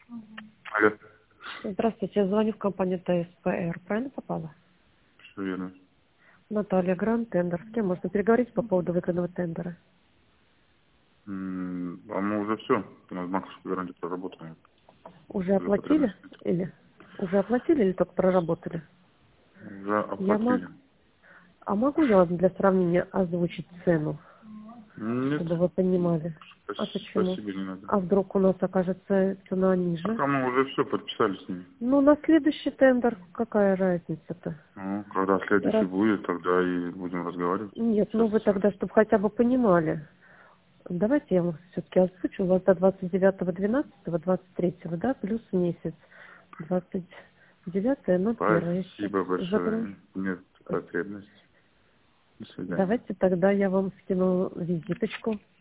Алло. Здравствуйте, я звоню в компанию ТСПР. Правильно попала? Все верно. Наталья Грант, тендер. С кем можно переговорить по поводу выигранного тендера? А мы уже все. У нас банковскую гарантию проработали. Уже За оплатили? потребность. Или уже оплатили или только проработали? Уже Я оплатили. могу. А могу я вам для сравнения озвучить цену, Нет. чтобы вы понимали? А почему? Спасибо, не надо. А вдруг у нас окажется цена ниже? Пока мы уже все подписали с ними. Ну, на следующий тендер какая разница-то? Ну, когда следующий Раз... будет, тогда и будем разговаривать. Нет, Сейчас. ну вы тогда, чтобы хотя бы понимали. Давайте я вам все-таки озвучу. У вас до 29.12, 23, да, плюс месяц. 29.01. Спасибо Загружу. большое. Нет потребности. До свидания. Давайте тогда я вам скину визиточку.